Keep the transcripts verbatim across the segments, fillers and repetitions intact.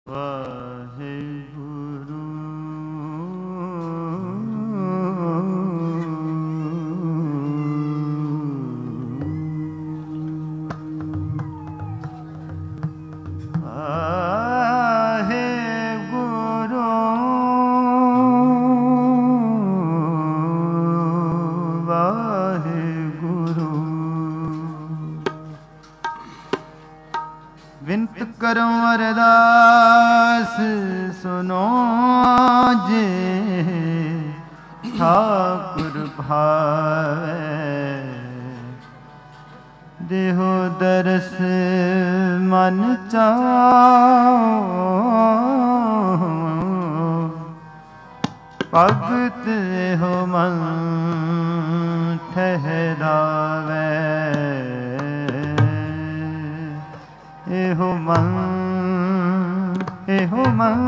ਵਾਹਿਗੁਰੂ विनत करो अरदास सुनो जे ठाकुर भावे देहो दरस मन चाओ भगत हो मन ठहरावे एहो मन एहो मन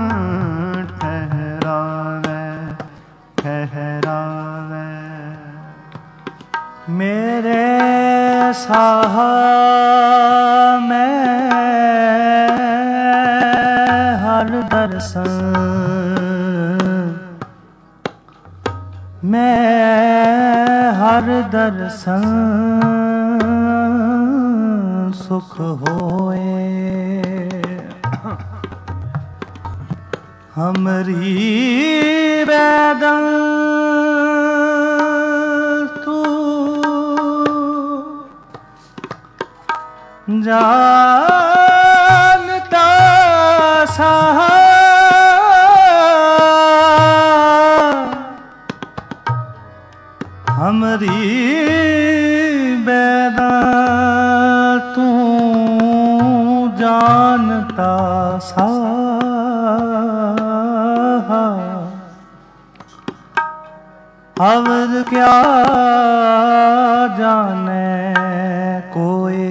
ठहरावे ठहरावे मेरे साहा में हर दर्शन मैं हर दर्शन सुख होए हमरी वेदन तू जानता सहा हमरी वेदन तू जानता सा अवध क्या जाने कोई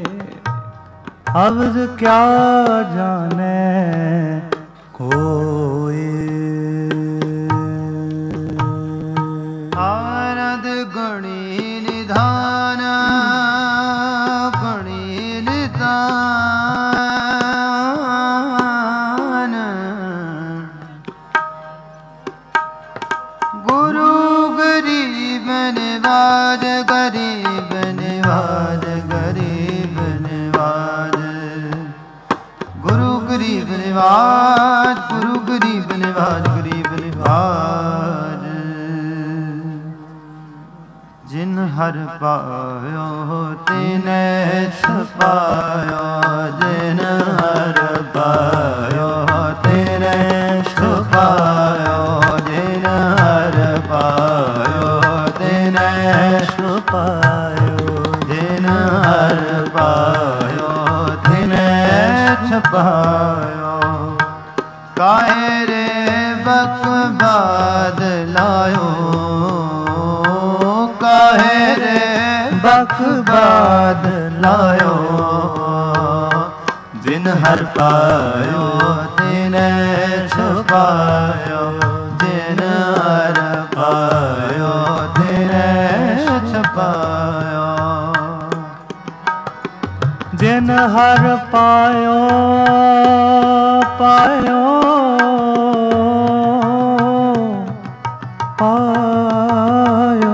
अवध क्या जाने कोई आनंद गुणी निधान गुणी निधान गुरु गरीब निवाज गरीब निवाज गरीब निवाज गुरु गरीब निवाज गुरु गरीब निवाज गरीब निवाज जिन हर पायो तिने छुपायो जिन हर पायो तिने छुपायो जिन हर पायो तिने छुपायो जिन हर पायो तिने छुपायो काहे रे बकबाद लायो काहे रे बकबाद लायो जिन हर पायो तिने छुपायो जिन हर पायो तिने छुपायो जिन हर पायो पायो पायो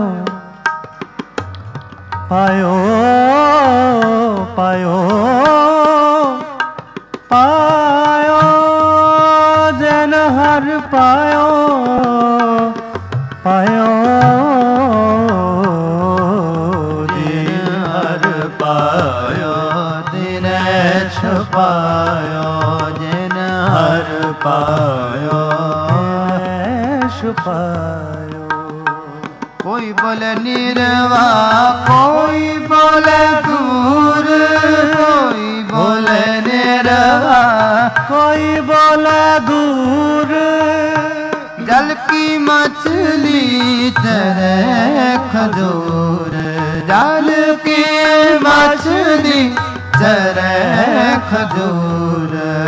पायो पायो पायो जिन हर पायो पायो जिन हर पायो तिने छुपायो जिन हर पायो छुपायो कोई बोले निर्वा कोई बोले दूर कोई बोले निर्वा कोई बोले दूर जल की मछली चरे खजूर जल की मछली चरे खजूर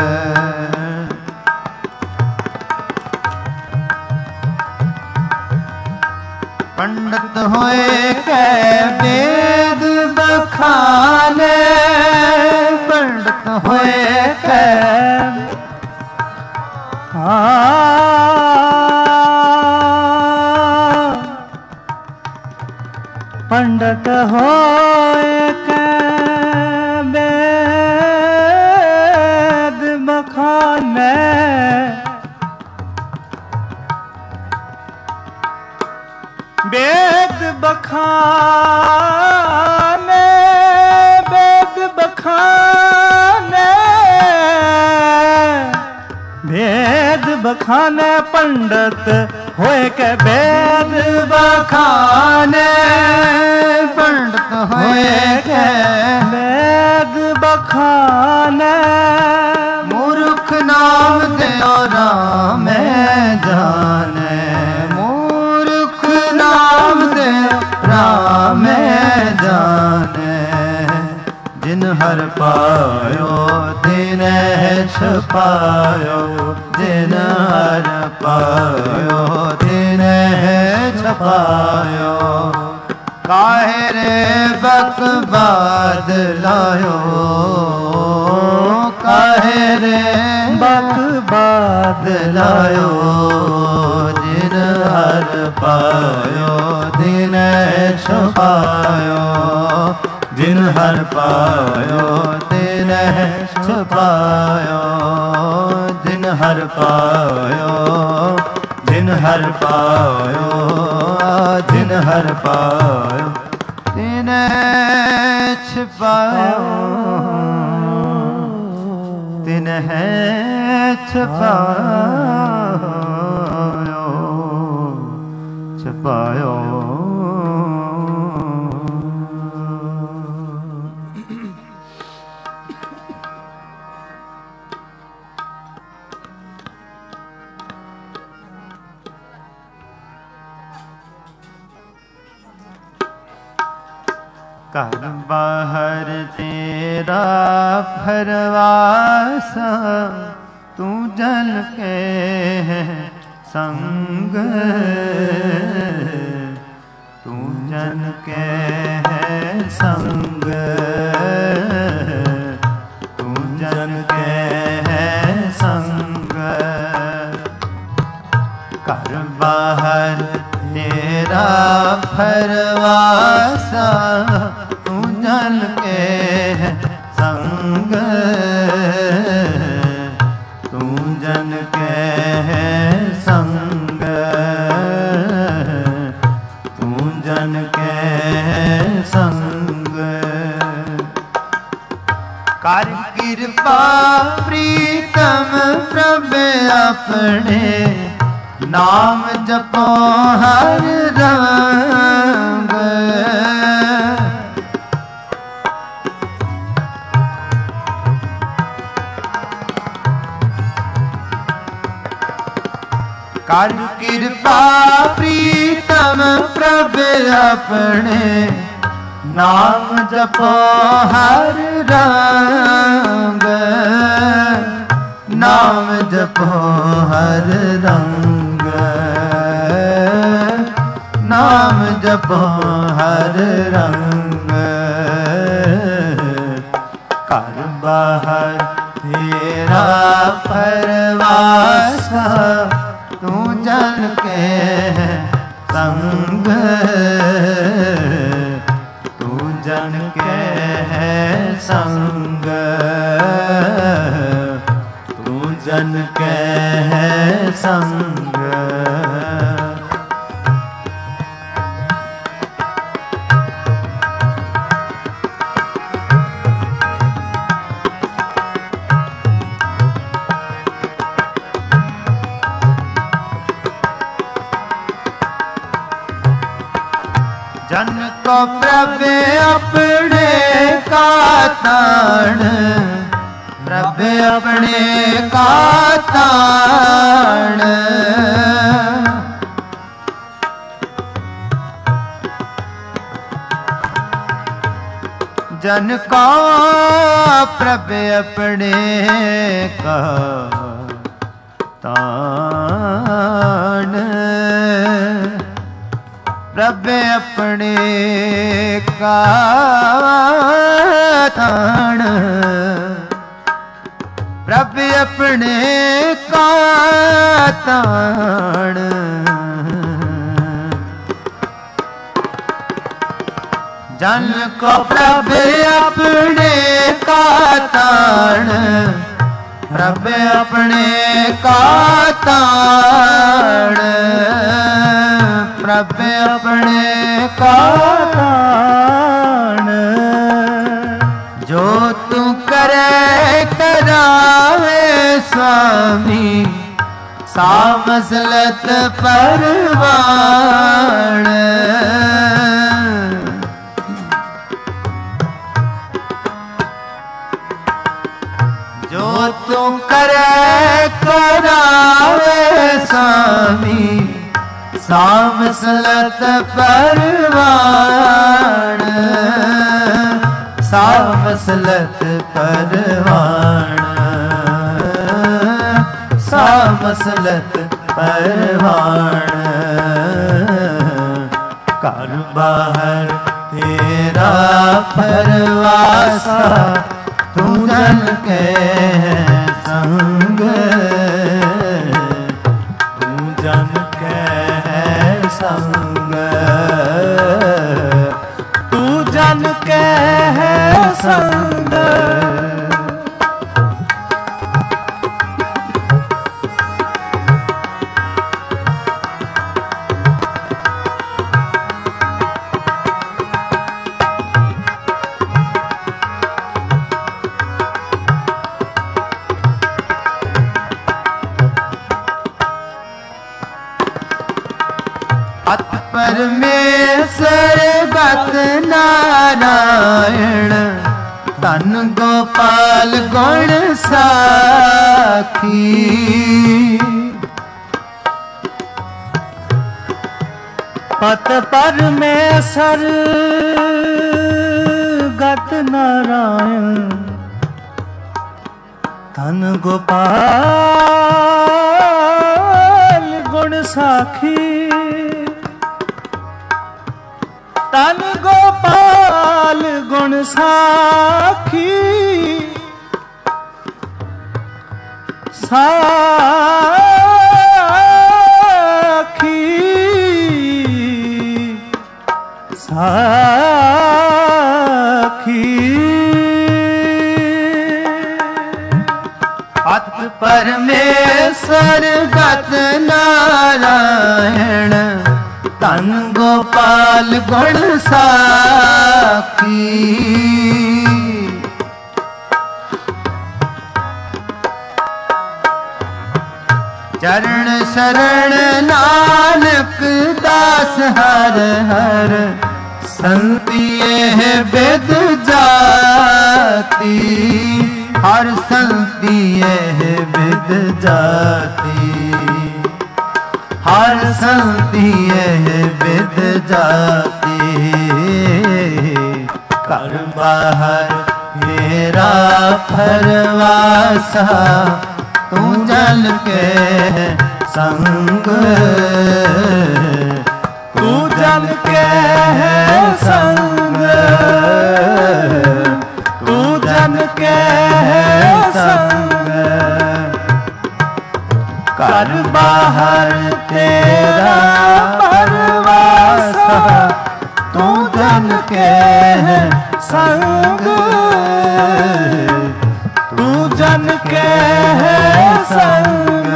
पंडित होए के वेद बखाने पंडित होए के पंडित होए के वेद बखाने, वेद बखाने, वेद बखाने, वेद बखाने पंडित होए के वेद बखाने, पंडित होए के वेद बखाने, मूर्ख नाम देओ राम जाने, मूर्ख नाम देओ राम जाने, जिन हर पायो दिन छपायो, जिन हर पायो दिन छपायो, काहे रे बकवाद लायो, काहे रे बकवाद लायो, जिन हर पायो दिन छपायो, जिन हर पायो दिन छपायो, जिन हर पायो, जिन हर पायो, जिन हर पायो दिन छपायो, दिन है छपायो, छपायो। घर बाहर तेरा भरवासा, तू जल के है संग, तू जल के है संग, तू जल के है संग, घर बाहर तेरा भरवासा, तू जल के है संग, तू जल के है संग, तू जल के है संग, कर कृपा प्रीतम प्रभु अपने, नाम जपो हर रंग, कर कृपा प्रीतम प्रभु अपने, नाम जपो हर रंग, नाम जपो हर रंग, नाम जपो हर रंग, घर बाहर तेरा परवासा, तू जल के संग, तू जल के संग, तू जल के संग। जन को प्रभु अपने का ताण, प्रभु अपने का ताण, जन को प्रभु अपने का ताण, प्रभु अपने का ताण, प्रभु अपने का ਤਾਣ। ਜਨ ਕੋ ਪ੍ਰਭ ਆਪਣੇ ਕਾ ਤਾਣ, ਪ੍ਰਭ ਆਪਣੇ ਕਾ ਤਾਣ, ਪ੍ਰਭ ਆਪਣੇ ਕਾ ਤਾਣ। ਜੋ ਤੂੰ ਕਰੇ ਕਰਾਵੇ स्वामी, सा मसलत परवान। जो तू करे करावे स्वामी, सा मसलत परवान, सा मसलत परवान, सा मसलत परवान। घर बाहर तेरा परवासा, तू जन के संग, तू जन के संग, तू जन के संग। परमेश्वर गत नारायण, धन गोपाल गुण साखी। पत परमेश्वर गत नारायण, धन गोपाल गुण साखी। धन गोपाल गुण साखी, साखी, साखी। पत परमेश्वर गत नारायण, धन गोपाल गुण साखी। चरण शरण नानक दास हर हर, संतिये बिद जाति, हर संतिये बिद जाति, हर संतिये बिद जाति। घर बाहर मेरा परवासा, तू जन के संग, तू जन के संग, तू जन के संग। घर बाहर तेरा परवासा, तू जन के संग, तू जन के संग,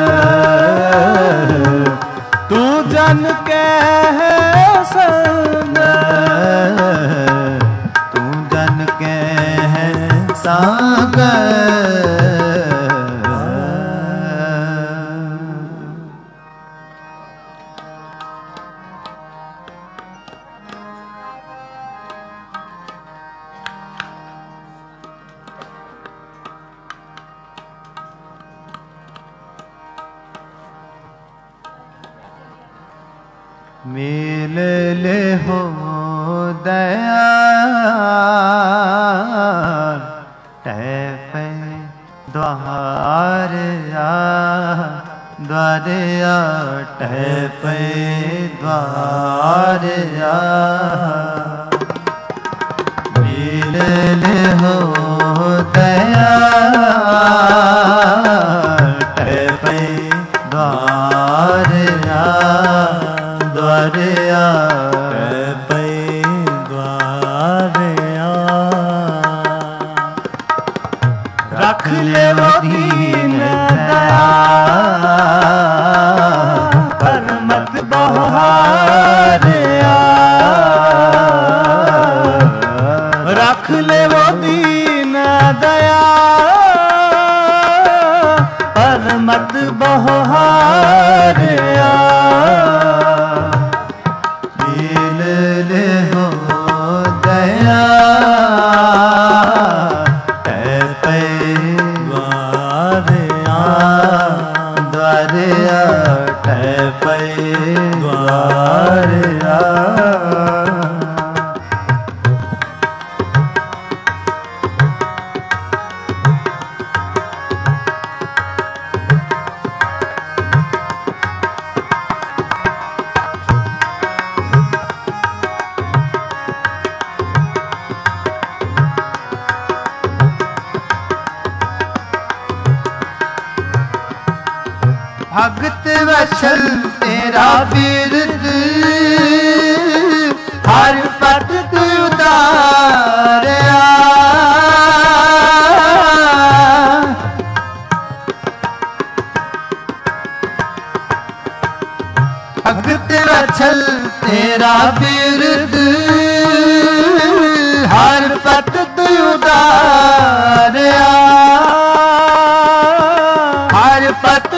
तू जन के संग, तू जन के संग। मेल ले हो दयाल, टह पे द्वार आ, द्वार आ, टह पे द्वार आ। मेल ले हो दयाल, टह पे द्वार पर मत बहारिया मिल ले हो दया पे द्वारिया द्वारिया पे द्वारिया भगत वचल तेरा बिरद हर पत उतारया भगत वचल तेरा बिरद हर पत उतारया हर पत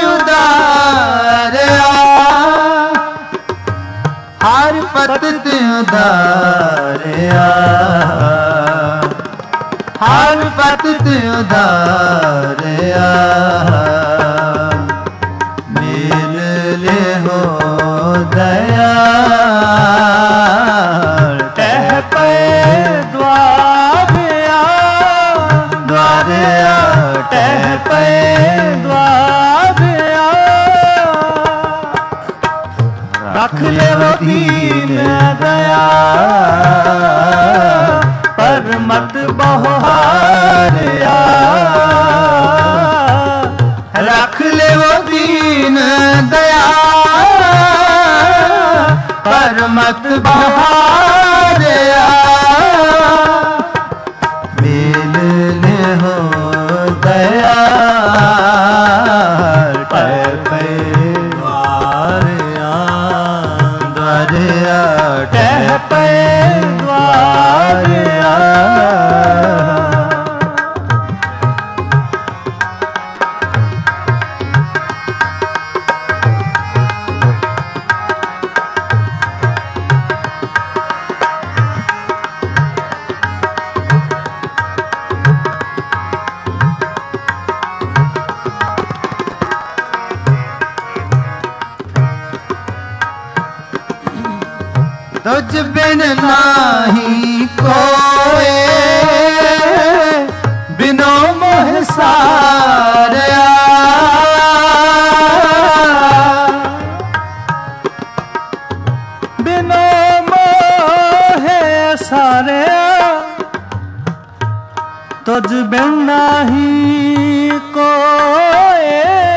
उदारया हर पत उदारया हर पत उदारया मिल ले हो दया टह पे द्वारिया द्वारिया टह पे द्वारिया रख ले वो दीन दया पर मत बहारिया रख ले वो दीन दया पर मत बहारिया मिल ले हो दया पे द्वारिया द्वारिया टह पे द्वारिया तुझ बिन नाही कोई बिनो मोह सारया बिनो मोह सारया तुझ बिन नाही कोई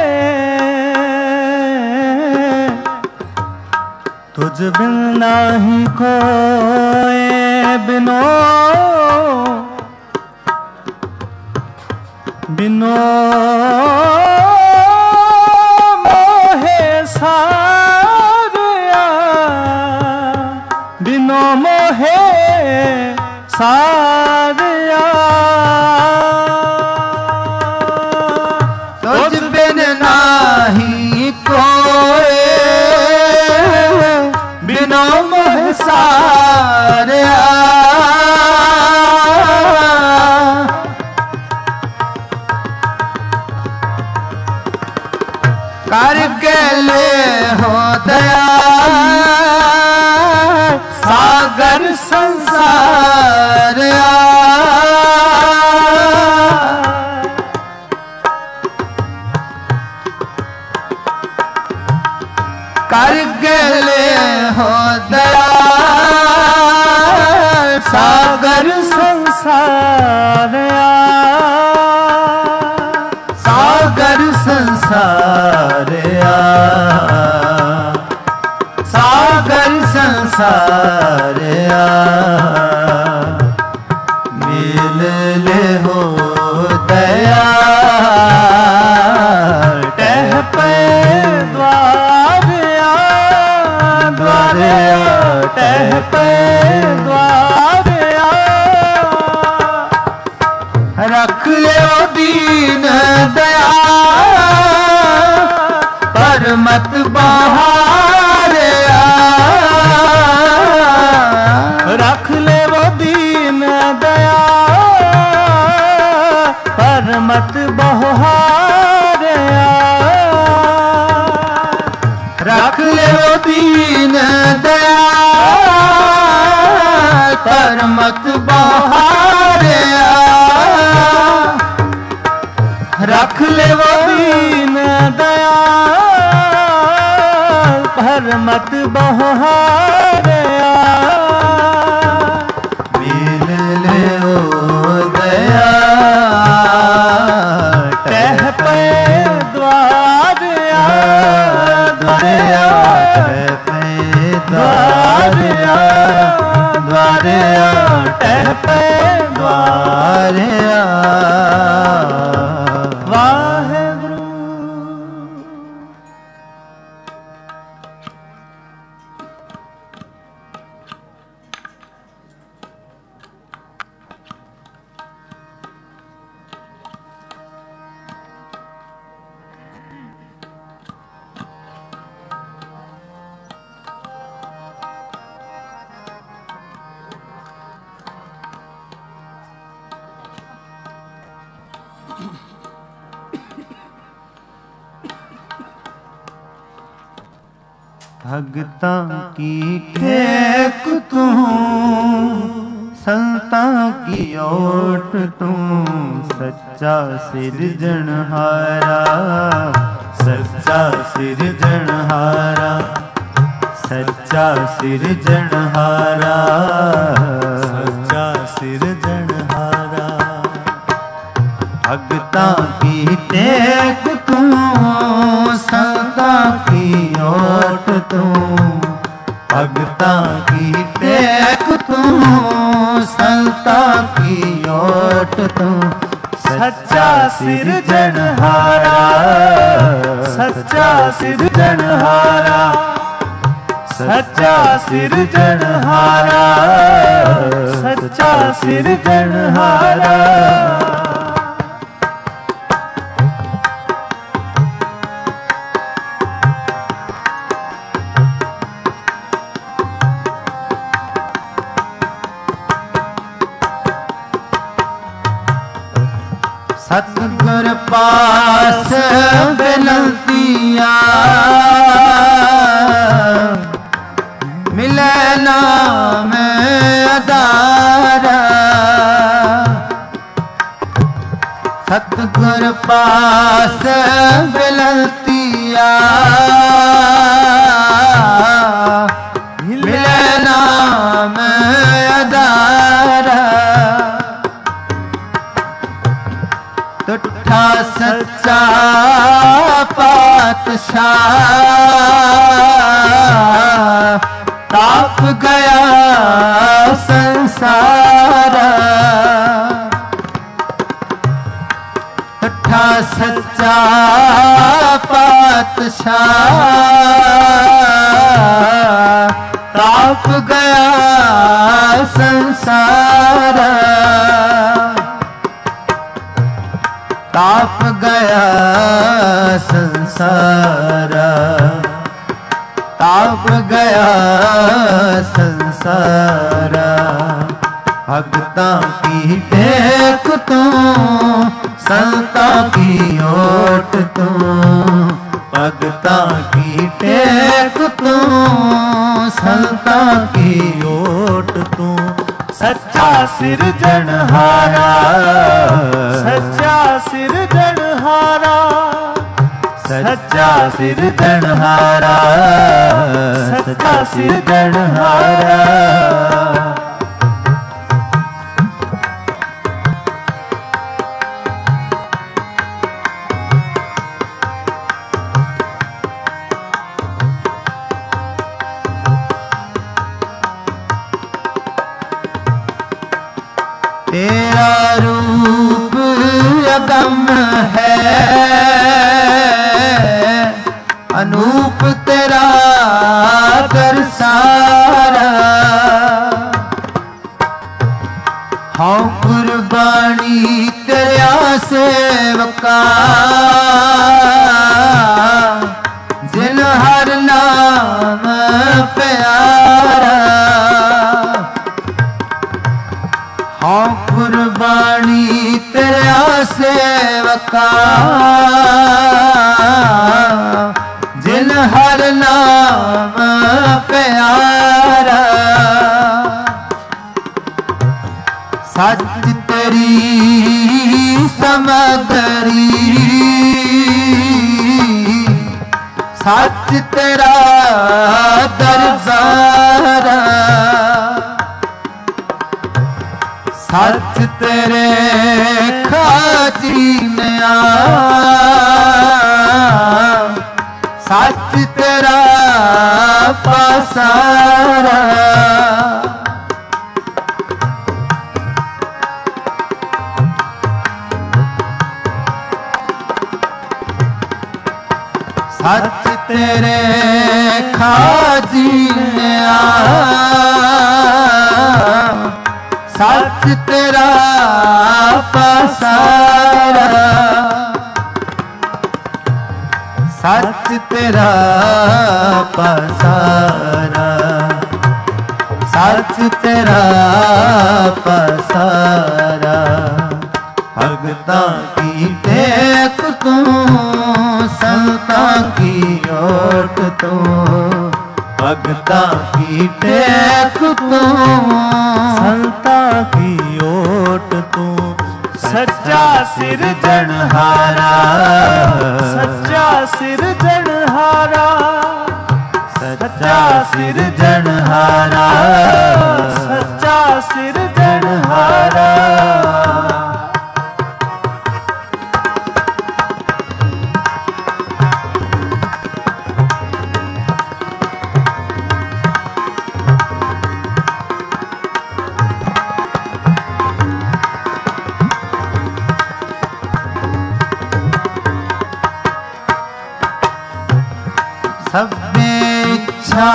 तुझ बिन नाही कोई बिनो बिनो मोहे सारया बिनो मोहे सारया तुझ बिन नाही कोई बिनो मोह सारया कर के ले हो दया सागर संसारया कर के ले हो दया सागर संसारया सागर संसारया सागर संसारया मिल ले हो दया टह पे द्वारिया द्वारिया टह पे द्वारिया मत बहारिया रख ले वो दीन दया पर मत बहारिया रख ले वो दीन दया पर मत बहारिया रख ले वो दीन दया पर मत बहारिया मिल ले ओ दया टह पे द्वारिया द्वारिया टह पे द्वारिया द्वारिया टह पे द्वारिया वाहेगुरु। भगतां की टेक तू संतां की ओट तू सच्चा सिरजनहारा सच्चा सिरजनहारा सच्चा सिरजनहारा सच्चा सिरजनहारा भगतां की टेक तू संतां की ओट तू भगतां की टेक तू संतां की ओट तू सच्चा सिरजनहारा सच्चा सिरजनहारा सच्चा सिरजनहारा सच्चा सिरजनहारा सतगुर पास बिनतियाँ मिले नाम अदारा सतगुर पास बिनतियाँ मिले नाम अदारा तुठा सच्चा पातशाह ताप गया संसार तुठा सच्चा पातशाह ताप गया संसार ताप गया संसार ताप गया संसार भगतां की टेक तू संतां की ओट तू भगतां की टेक तू संतां की ओट तू सच्चा सिरजनहारा सच्चा सिरजनहारा सच्चा सिरजनहारा सच्चा सिरजनहारा तेरा रूप अगम है अनूप तेरा कर सारा जिन हर नाम प्यारा। सच तेरी समगरी सच तेरा दरबार। सच तेरे खाजीनिया सच तेरा पसारा। सच तेरे खाजीनिया सच तेरा पसारा। सच तेरा पसारा सच तेरा पसारा। भगतां की टेक तू संतां की ओट तू। भगतां की टेक तू संतां की ओट तू। सच्चा सिरजनहारा सच्चा सिरजनहारा सच्चा सिरजनहारा सच्चा सिरजनहारा। सब इच्छा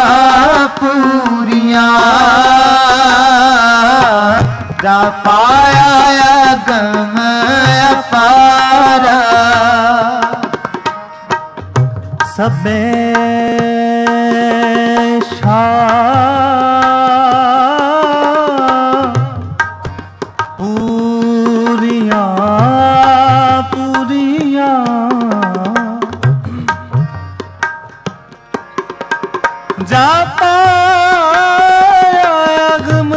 पूरियां जा पाया गम अपारा। सबे पूरियां पूरियां जा पाया गम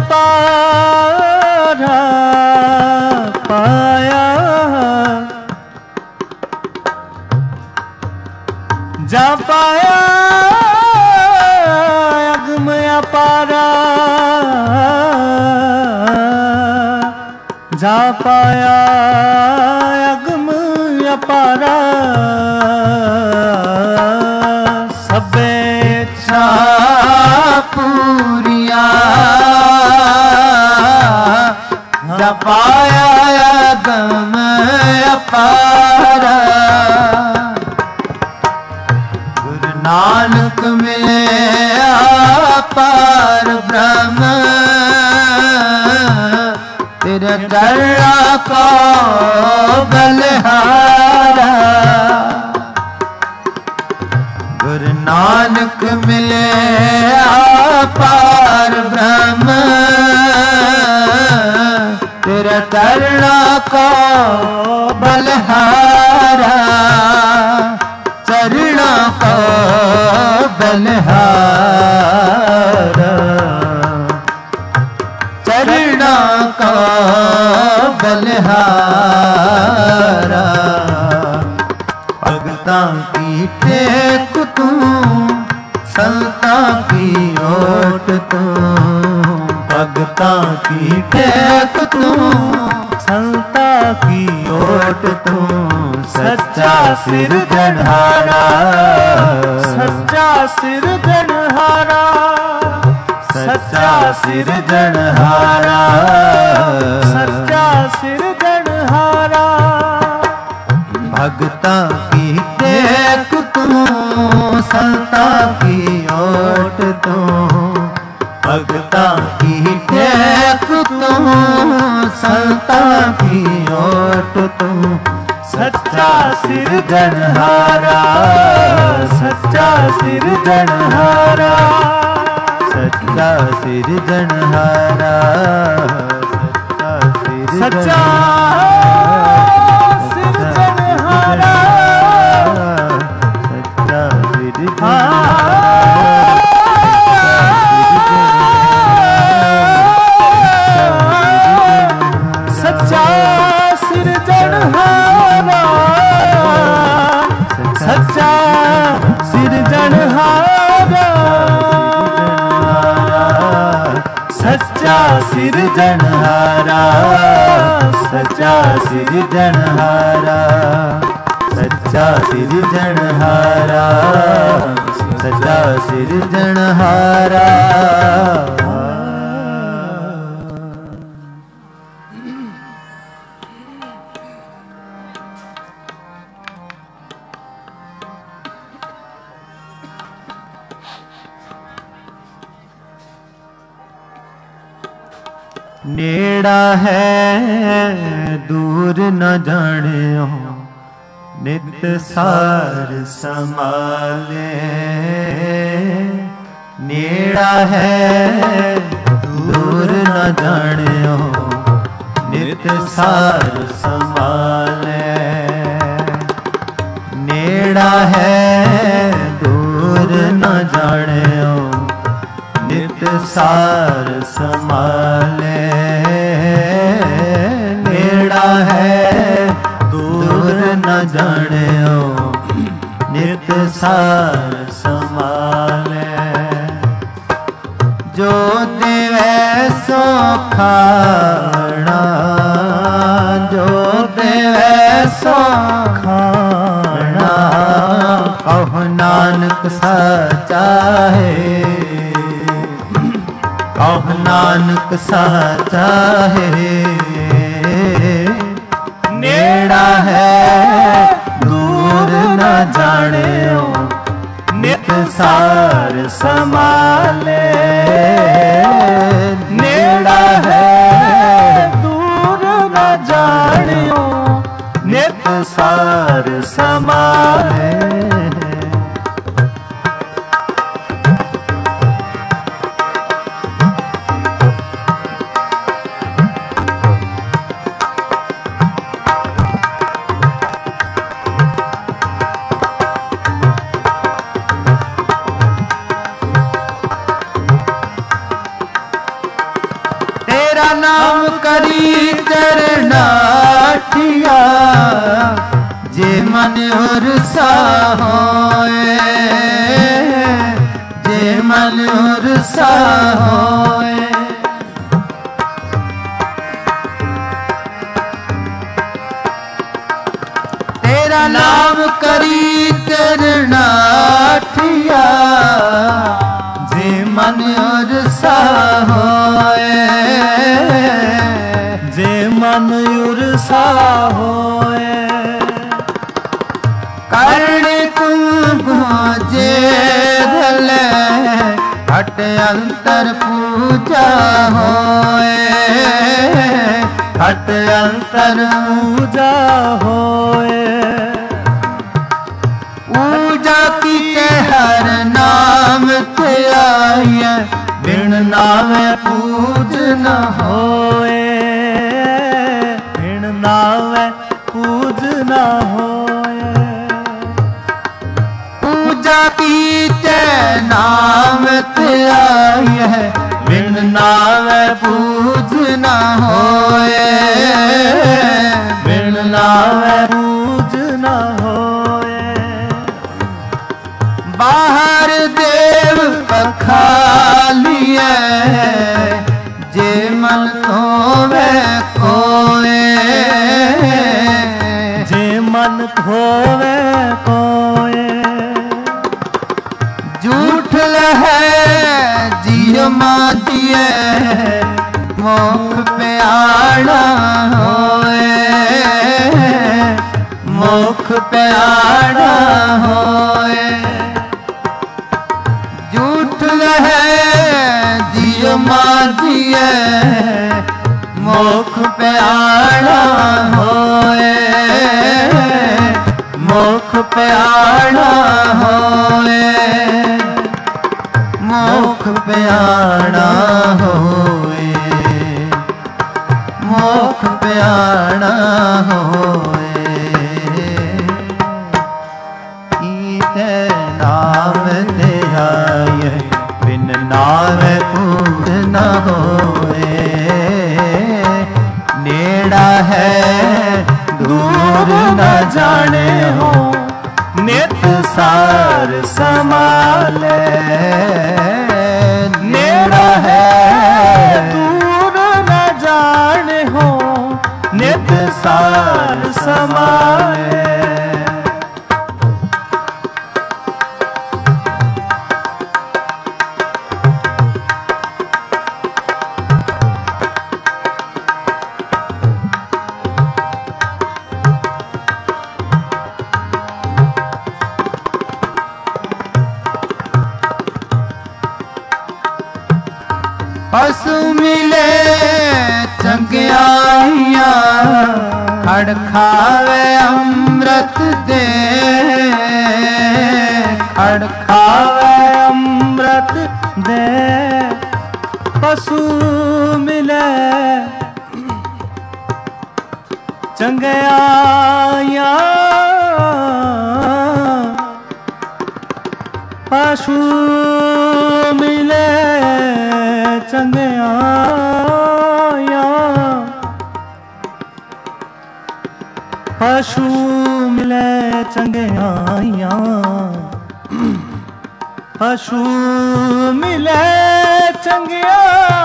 अपारा। पाया जा पाया अगम अपारा। जा पाया अगम अपारा। सबे इच्छा पूरियां जा पाया गम अपारा। गुरु नानक मिले अपार ब्रह्म तेरे चरणा को बलिहारा। गुरु नानक मिले अपार ब्रह्म तेरे चरणा को बलिहारा। चरणा को बलिहारा चरणा को बलिहारा। भगतां की टेक तू संतां की ओट तू। भगतां की टेक तू संतां की ओट तू। सच्चा सिरजनहारा सच्चा सिरजनहारा सच्चा सिरजनहारा सच्चा सिरजनहारा। भगतां की टेक तू संतां की ओट तू। भगतां की टेक तू संतां की ओट तू। सच्चा सिरजनहारा सच्चा सिरजनहारा सच्चा सिरजनहारा सच्चा सच्चा सिरजनहारा। सच्चा सिरजनहारा, सच्चा सिरजनहारा, सच्चा सिरजनहारा, सच्चा सिरजनहारा, सच्चा सिरजनहारा। नेड़ा है दूर न जानियो, नित सार समाले। नेड़ा है दूर न जानियो, नित सार समाले। नेड़ा है दूर न जानियो, नित सार समाले। नेड़ा है दूर न जानियो, नित सार समाले। जो देवै सो खाना, जो देवै सो खाना। कहो नानक साचा है, कहो नानक साचा है। नेड़ा है दूर न जानियो, नित सार समाले। नेड़ा है दूर न जानियो, नित सार समाले। नाम करी चरणाठिया, जे मन उरसा होए, जे मन उरसा होए। तेरा नाम करी चरणाठिया, जे मन उरसा होए, जे मन उरसा होए। करणी तुम जे धले, हट अंतर पूजा होए, हट अंतर पूजा होए। पूजा की हर नाम ते आए, बिन नाम पूज न होए, बिन नाम पूज न होए। पूजा की नाम ते आए, बिन नाम पूज न होए, बिन नाम पूज न होए। बाहर देव पखालिए, जे मन खोवे कोए, जे मन खोवे कोए। झूठ लहे जिय मातिए, मोख प्यारा होए, मोख प्यारा होए। झूठ लहे जिय मातिए, मोख प्यारा होए, मोख प्यारा होए, मोख प्यारा होए, मोख प्यारा होए। ईते नाम ते आए, बिन नाम पूज न होए। नेड़ा है दूर न जाने हो, ਨਿਤ ਸਾਰ ਸਮਾਲੇ ਨੇੜਾ ਹੈ ਦੂਰ ਨ ਜਾਣੇ ਹੋ ਨਿਤ ਸਾਰ ਸਮਾਲੇ ਪਸੂ ਮਿਲੇ ਚੰਗਿਆਈਆਂ ਖੜ ਖਾਵੇ ਅੰਮ੍ਰਿਤ ਦੇ ਖੜ ਖਾਵੇ ਅੰਮ੍ਰਿਤ ਦੇ ਪਸੂ ਮਿਲੇ ਚੰਗਿਆਈਆਂ ਪਸ਼ੂ ਮਿਲੇ ਚੰਗਿਆਈਆਂ ਪਸ਼ੂ ਮਿਲੇ ਚੰਗਿਆਈਆਂ ਪਸ਼ੂ ਮਿਲੇ ਚੰਗਿਆਈਆਂ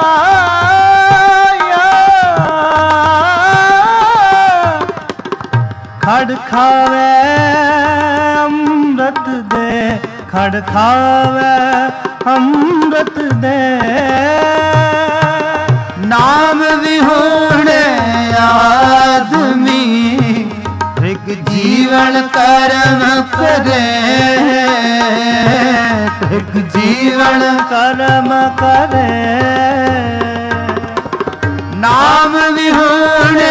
ਖੜ ਖਾਵੇ ਅੰਮ੍ਰਿਤ ਦੇ ਖੜ ਖਾਵੇ ਅੰਮ੍ਰਿਤ ਦੇ ਨਾਮ ਵਿਹੂਣੇ ਆਦਮੀ ਇੱਕ ਜੀਵਨ ਕਰਮ ਕਰੇ ਇੱਕ ਜੀਵਨ ਕਰਮ ਕਰੇ ਨਾਮ ਵਿਹੂਣੇ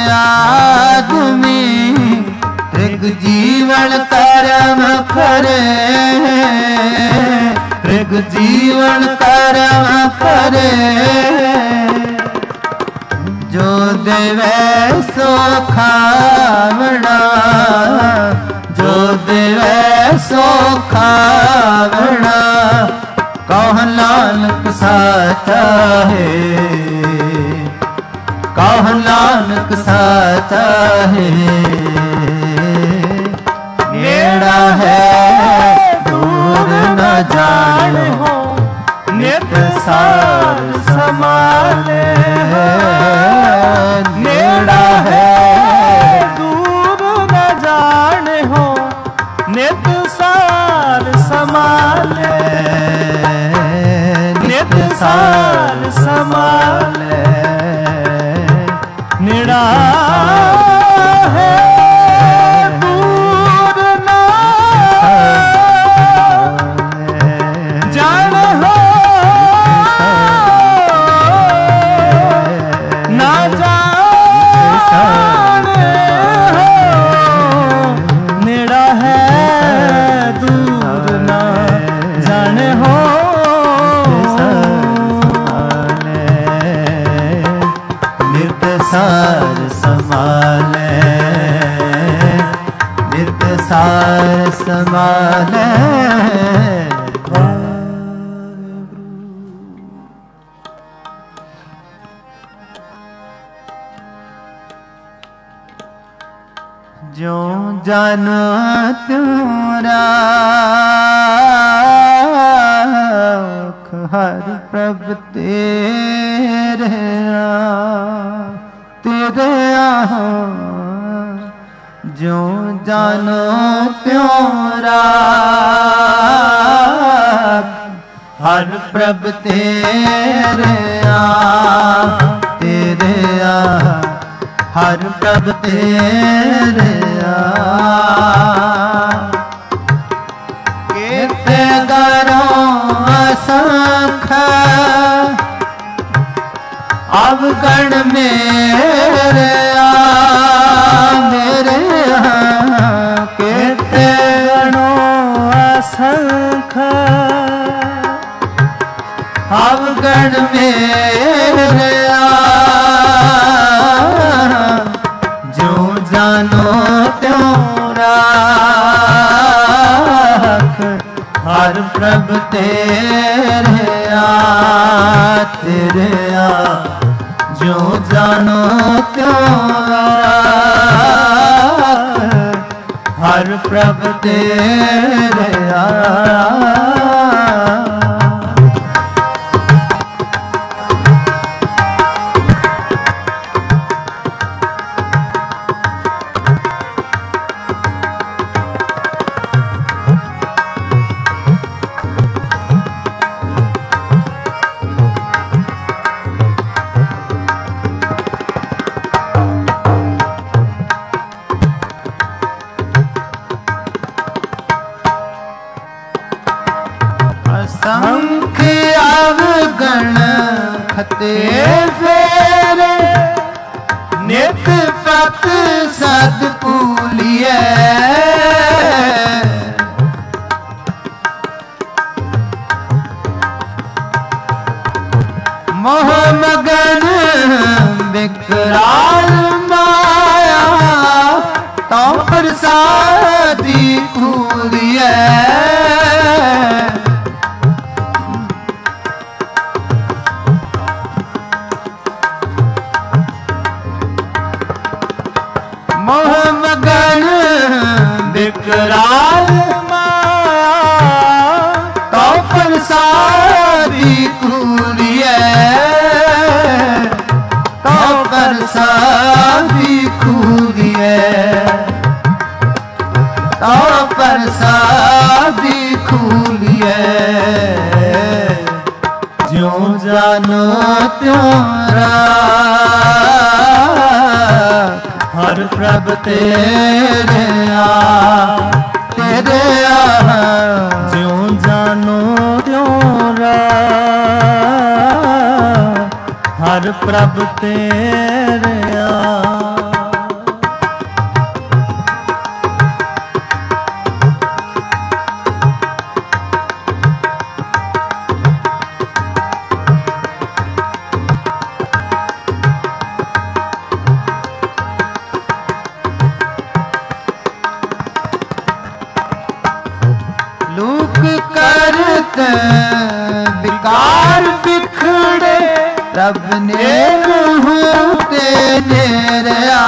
ਆਦਮੀ ਇੱਕ ਜੀਵਨ ਕਰਮ ਕਰੇ ਇੱਕ ਜੀਵਨ ਕਰਮ ਕਰੇ ਜੋ ਦੇਵੇ ਸੋ ਖਾਵਣਾ ਜੋ ਦੇਵੇ ਸੋ ਖਾਵਣਾ ਕਹ ਨਾਨਕ ਸਾਚਾ ਹੈ ਕਹ ਨਾਨਕ ਸਾਚਾ ਹੈ ਨੇੜਾ ਹੈ ਦੂਰ ਨ ਜਾਣੋ ਨਿਤ ਸਾਰ ਸਮਾਲੇ ਨੇੜਾ ਹੈ ਦੂਰ ਨ ਜਾਣੇ ਹੋ ਨਿਤ ਸਾਰ ਸਮਾਲੇ ਨਿਤ ਸਾਰ ਸਮਾਲੇ ਨੇੜਾ ਹੈ ਦੂਰ ਨ ਜਾਣੇ ਹੋ ਨਾ ਜਾਣੇ ਹੋ ਨੇੜਾ ਹੈ ਦੂਰ ਨਾ ਜਾਣੇ ਹੋ ਨਿਤ ਸਾਰ ਸਮਾਲੇ ਨਿਤ ਸਾਰ ਸਮਾਲੇ ਜੋ ਜਨ ਤਿਉ ਰਾਖ ਹਰ ਪ੍ਰਭ ਤੇਰੇ ਤੇਰੇ ਜੋ ਜਨ ਤਿਉ ਰਾਖ ਹਰ ਪ੍ਰਭ ਤੇਰੇ ਤੇਰੇ ਹਰ ਪ੍ਰਭ ਤੇਰੇ ਕੀਤੇ ਕਰੋ ਅਸੰਖ ਅਵਗਣ ਮੇਰੇ ਮੇਰੇ ਕੀਤੇ ਗਣੋ ਅਸੰਖ ਅਵਗਣ ਮੇਰੇ ਜੋ ਜਾਨੋ ਤਿਉ ਰਾਖ ਹਰ ਪ੍ਰਭ ਤੇਰੇ ਤੇਰੇ ਜੋ ਜਾਨੋ ਤਿਉ ਰਾਖ ਹਰ ਪ੍ਰਭ ਤੇਰੇ ਆ। ਸੰਖ ਅਵਗਣ ਖਤੇ ਫੇਰੇ, ਨਿਤ ਪਤ ਸਦ ਪੂਲੀਐ। ਮੋਹ ਮਗਨ ਵਿਕਰਾਲ ਮਾਇਆ, ਤੋ ਪ੍ਰਸਾਦੀ ਕੂਲੀਐ। ਮੋਹ ਮਗਨ ਵਿਕਰਾਲ ਮਾਇਆ, ਤੋ ਪ੍ਰਸਾਦੀ ਕੂਲੀਐ। ਤੋ ਪ੍ਰਸਾਦੀ ਕੂਲੀਐ। ਤੋ ਪ੍ਰਸਾਦੀ ਕੂਲੀਐ। ਜਿਉ ਜਾਨੋ ਤਿਉ ਰਾਖ, ਹਰ ਪ੍ਰਭ ਤੇਰੇ ਆ। ਤੇਰੇ ਆ ਜਿਉ ਜਾਨੋ ਤਿਉ ਰਾਖ, ਹਰ ਪ੍ਰਭ ਤੇਰੇ ਆ। ਲੋਕ ਕਰਤ ਵਿਕਾਰ ਬਿਖੜੇ, ਪ੍ਰਭ ਨੇੜਹੁ ਤੇ ਨੇੜਿਆ।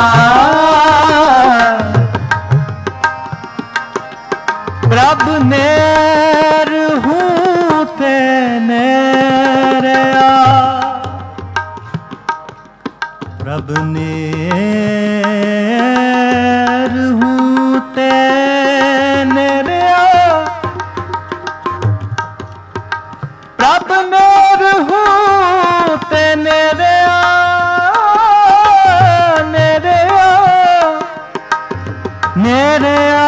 ਪ੍ਰਭ ਨੇੜਹੁ ਤੇ ਨੇੜਿਆ। ਪ੍ਰਭ ਨੇੜਹੁ ਤੇ ਨੇੜਿਆ। ਪ੍ਰਭ ਨੇੜਹੁ ਤੇ ਨੇੜਿਆ। ਨੇੜਿਆ ਨੇੜਿਆ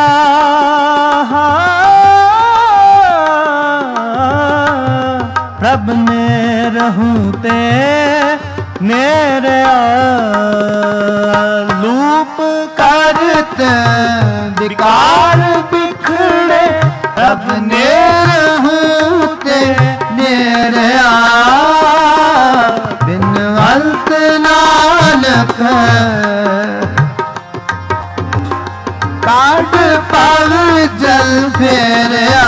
ਪ੍ਰਭ ਨੇੜਹੁ ਤੇ ਨੇੜਿਆ। ਲੂਪ ਕਰਤ ਵਿਕਾਰ ਬਿਖੜੇ, ਪ੍ਰਭ ਨੇੜਹੁ ਤੇ ਨੇੜਿਆ। ਬਿਨ ਅੰਤ ਨਾਨਕ ਕਾਢ ਪਵ ਜਲ ਫੇਰਿਆ।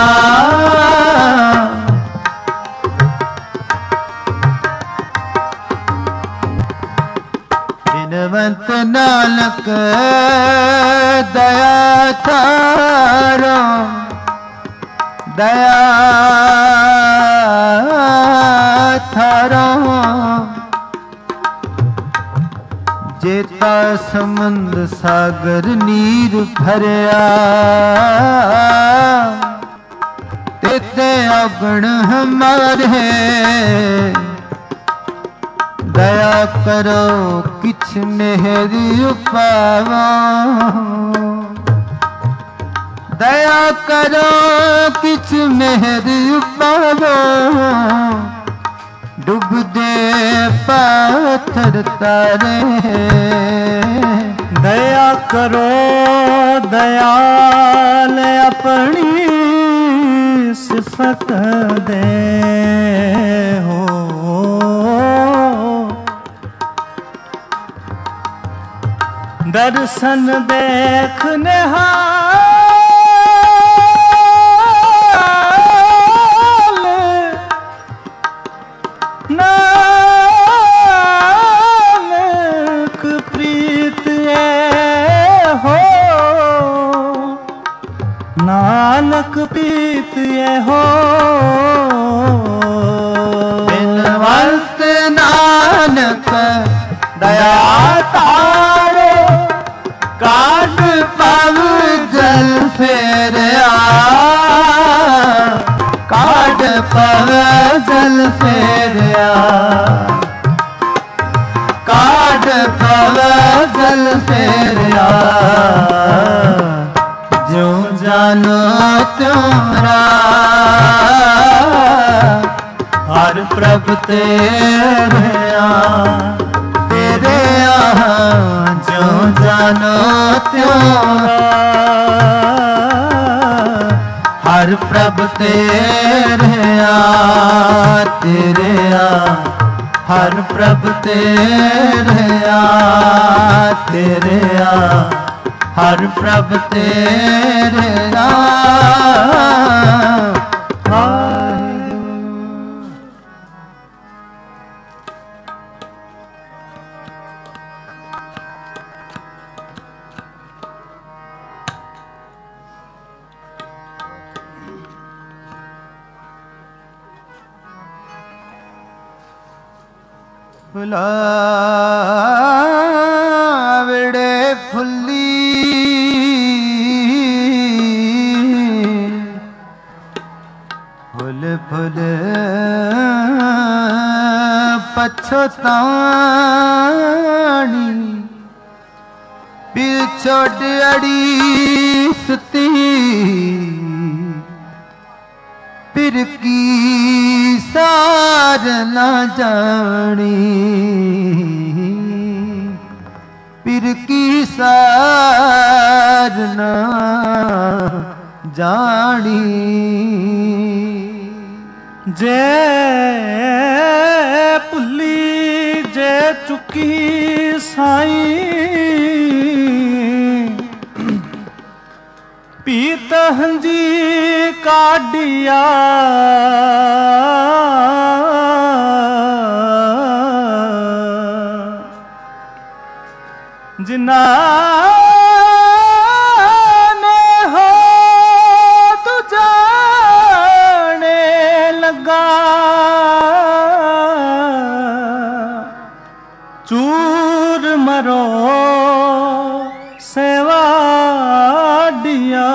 ਬਿਨਵੰਤ ਨਾਨਕ ਦਇਆ ਥਾਰੋ, ਦਇਆ ਥਾਰੋ। ਜੇਤਾ ਸਮੁੰਦ ਸਾਗਰ ਨੀਰ ਭਰਿਆ, ਤੇਤੇ ਔਗਣ ਹਮਾਰੇ। ਦਇਆ ਕਰੋ ਕਿਛ ਮੇਰੀ ਉਪਾਵੋ, ਦਇਆ ਕਰੋ ਕਿਛ ਮੇਰੀ ਉਪਾਵੋ। ਡੁੱਬਦੇ ਪਾਥਰ ਤਾਰੇ, ਦਇਆ ਕਰੋ ਦਇਆਲ ਆਪਣੀ ਸਿਫਤ ਦੇ ਹੋ। ਦਰਸ਼ਨ ਦੇਖ ਨਿਹਾਲ, ਨਾਨਕ ਪ੍ਰੀਤ ਏ ਹੋ। नानक पीत ये हो बिनवंत नानक दया तारो काट पव जल फेरया काट पव जल फेरया काट पव जल फेरया जो जानो त्यों हर प्रभ तेरे तेरे जो जानो त्यों हर प्रभ तेरे तेरे हर प्रभ तेरे तेरे हर प्रभ तेरे फुलावड़े फुल्ली फुल फुल पछतानी पिछोड़ अड़ी सुती फिर की सार न जानी फिर की सार न जानी जे भुली जे चुकी साईं पीत हंजी काढ़िया जिना ने हो तू जाने लगा चूर मरो सेवा दिया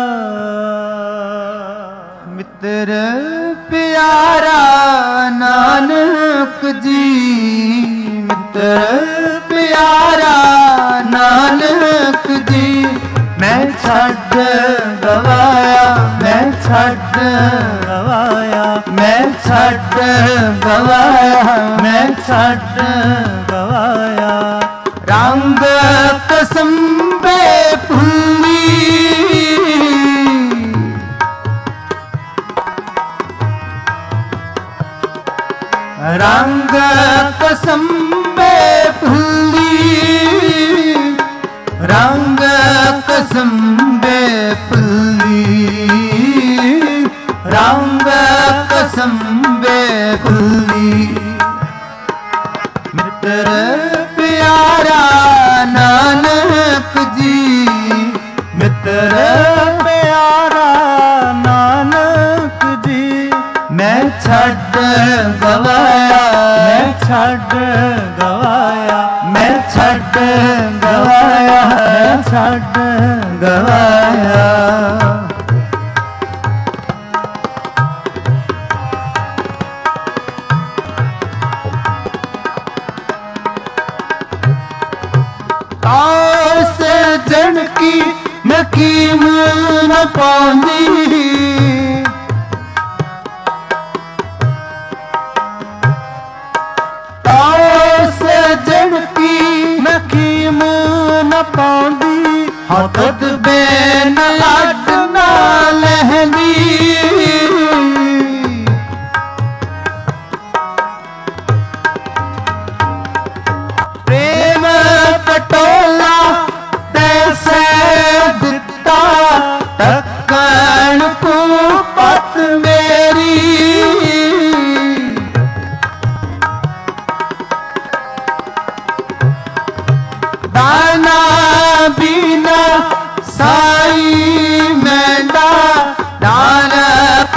मित्र प्यारा नानक जी मित्र प्यारा नानक जी मैं छड़ गवाया मैं छड़ गवाया मैं छड़ गवाया मैं छड़ गवाया रंग कसम बे फुल्ली रंग कसम बे फुल्ली रंग कसम बे फुल्ली रंग कसम बे फुल्ली मित्र प्यारा नानक जी मित्र प्यारा नानक जी मैं छड़ गवाया मैं छड़ गवाया मैं छड़ गवाया मैं छड़ गवाया से जन की नकीम न पानी से जन की नकीम न पाउंदी हकत बेन लट ना लहंदी प्रेम पटोला तैसे दिता टक्कण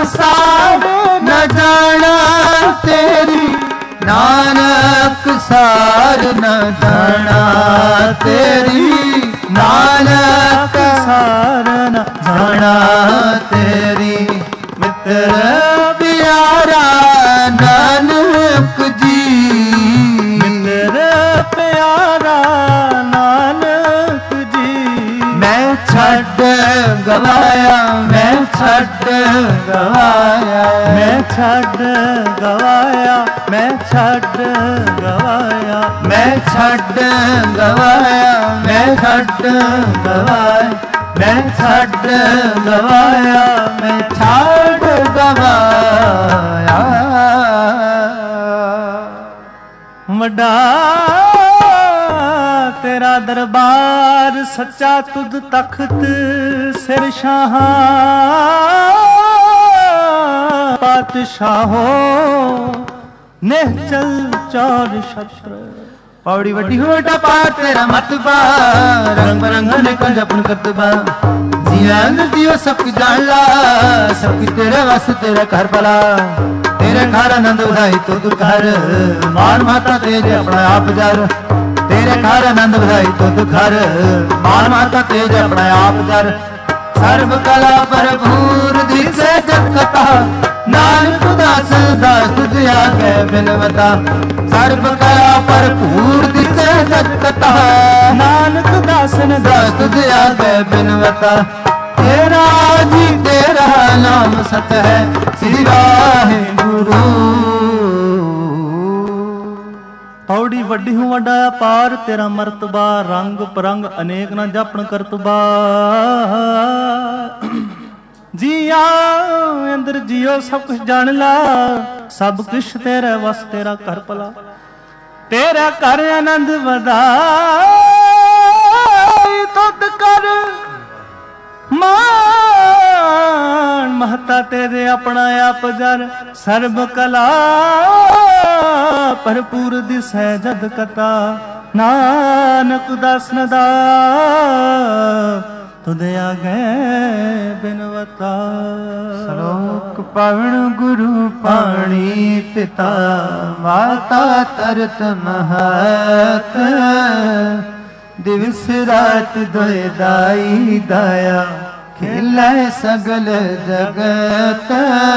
सार न जाना तेरी, नानक सार न जाना तेरी, नानक सार न जाना तेरी। मित्र प्यारा नानक जी, मित्र प्यारा नानक जी। मैं छड़ गवाया, मैं छड़ गवाया, मैं छड़ गवाया, मैं छड़ गवाया, मैं छड़ गवाया, मैं छड़ गवाया, मैं छड़ गवाया, मैं छड़ गवाया। वड्डा तेरा दरबार सच्चा तुद तख्त सिर शाहा, पातशाहो निहचल चौर छत्र। पौड़ी वड्डी हो वड्डा पार तेरा मतबा, रंग बरंगा ने कंज अपन करतबा। जिया अंदर दियो सब कुछ जान ला, सब कुछ तेरे वास्ते तेरा घर भला। तेरे घर आनंद बधाई तो तू घर, मान माता तेज अपना आप जर। तेरे घर आनंद बधाई तो तू घर, मान माता तेज अपना आप जर। सर्व कला भरपूर दिसे जग कथा, नानक दास दास तुझ आगे बिनवता। सर्व कला भरपूर दिसे जग कथा, नानक दासन दास तुझ आगे बिनवता। तेरा जी तेरा नाम सत है, श्री वाहिगुरु। पौड़ी वड्डी हूँ वड्डा अपार तेरा मर्तबा, रंग परंग अनेक न जापन करतबा। जिया अंदर जियो सब कुछ जान ला, सब कुछ तेरे वस तेरा कर भला। तेरा कर आनंद वधाई तुद कर, मान महता तेरे अपना आप जर। सर्व कला भरपूर दिसै जद कथा, नानक दास नदा तुदे आगे बिनवता। श्लोक पवन गुरु पाणी पिता, माता तरत महत। दिवस रात दोए दाई दाया, खेलै सगल जगत।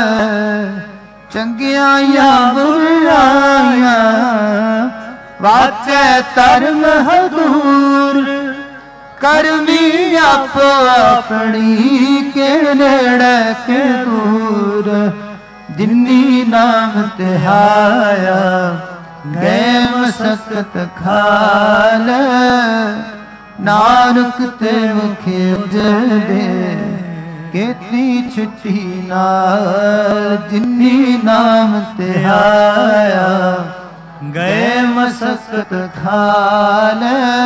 चंगियां या बुराइयां, वाचै धर्म हदूर। करमी आपो अपनी, के नेड़े के दूर। जिन्नी नाम तिहाया, गए मसकत खाल। नानक ते मुखे उजड़े, केती छुट्टी नाल। जिन्नी नाम तिहाया, गए मसकत खाल।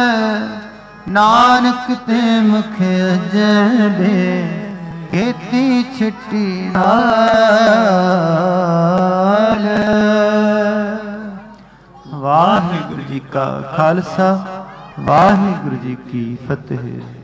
नानक ते मुखे उजड़े, केती छुट्टी नाल। वाहिगुरु जी का खालसा, वाहिगुरु जी की फतेह।